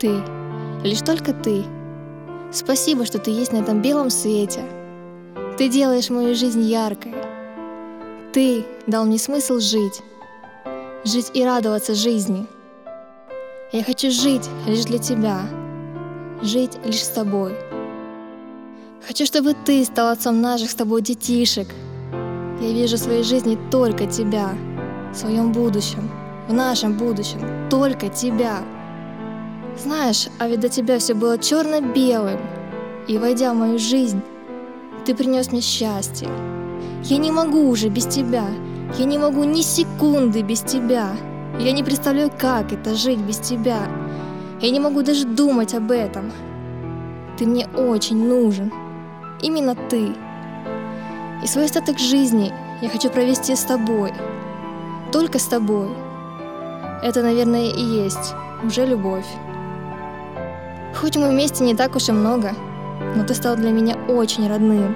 Ты, лишь только ты. Спасибо, что ты есть на этом белом свете. Ты делаешь мою жизнь яркой. Ты дал мне смысл жить. Жить и радоваться жизни. Я хочу жить лишь для тебя. Жить лишь с тобой. Хочу, чтобы ты стал отцом наших с тобой детишек. Я вижу в своей жизни только тебя. В своем будущем, в нашем будущем, только тебя. Знаешь, а ведь до тебя все было черно-белым. И войдя в мою жизнь, ты принес мне счастье. Я не могу уже без тебя. Я не могу ни секунды без тебя. Я не представляю, как это жить без тебя. Я не могу даже думать об этом. Ты мне очень нужен. Именно ты. И свой остаток жизни я хочу провести с тобой. Только с тобой. Это, наверное, и есть уже любовь. Хоть мы вместе не так уж и много, но ты стал для меня очень родным.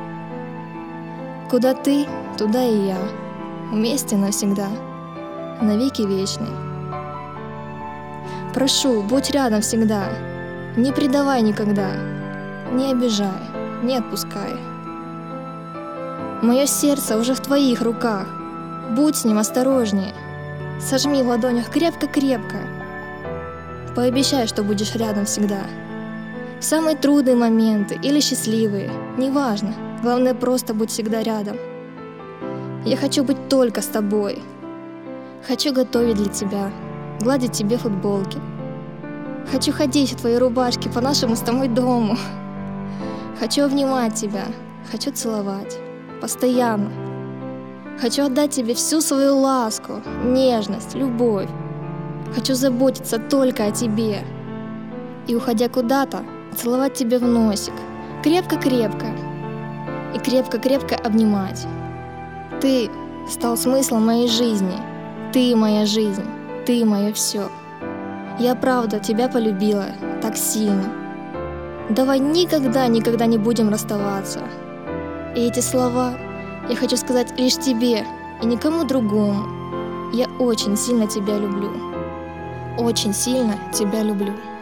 Куда ты, туда и я. Вместе навсегда. Навеки вечный. Прошу, будь рядом всегда. Не предавай никогда. Не обижай, не отпускай. Мое сердце уже в твоих руках. Будь с ним осторожнее. Сожми в ладонях крепко-крепко. Пообещай, что будешь рядом всегда. В самые трудные моменты или счастливые, неважно. Главное, просто будь всегда рядом. Я хочу быть только с тобой. Хочу готовить для тебя, гладить тебе футболки. Хочу ходить в твоей рубашке по нашему с тобой дому. Хочу обнимать тебя, хочу целовать. Постоянно. Хочу отдать тебе всю свою ласку, нежность, любовь. Хочу заботиться только о тебе. И, уходя куда-то, целовать тебя в носик. Крепко-крепко. И крепко-крепко обнимать. Ты стал смыслом моей жизни. Ты моя жизнь. Ты мое все. Я правда тебя полюбила так сильно. Давай никогда не будем расставаться. И эти слова я хочу сказать лишь тебе и никому другому. Я очень сильно тебя люблю. Очень сильно тебя люблю.